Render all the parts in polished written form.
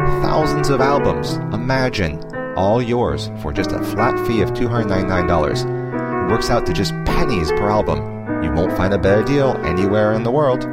thousands of albums. Imagine, all yours for just a flat fee of $299. It works out to just pennies per album. You won't find a better deal anywhere in the world.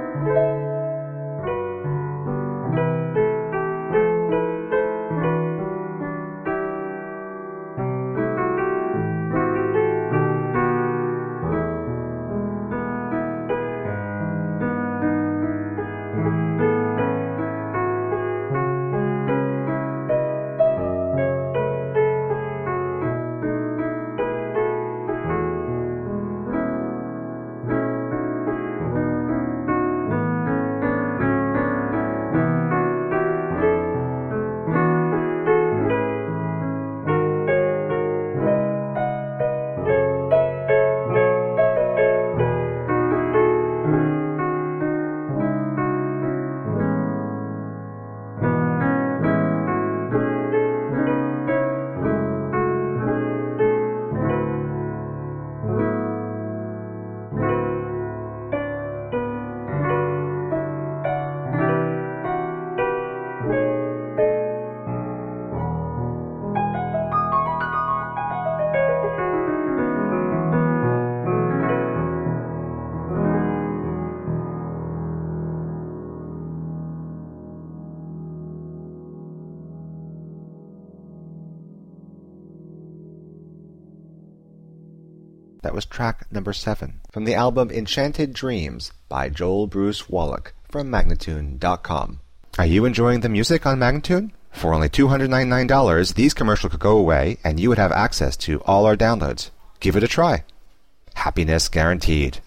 That was track number 7 from the album Enchanted Dreams by Joel Bruce Wallach from Magnatune.com. Are you enjoying the music on Magnatune? For only $299, these commercials could go away and you would have access to all our downloads. Give it a try. Happiness guaranteed.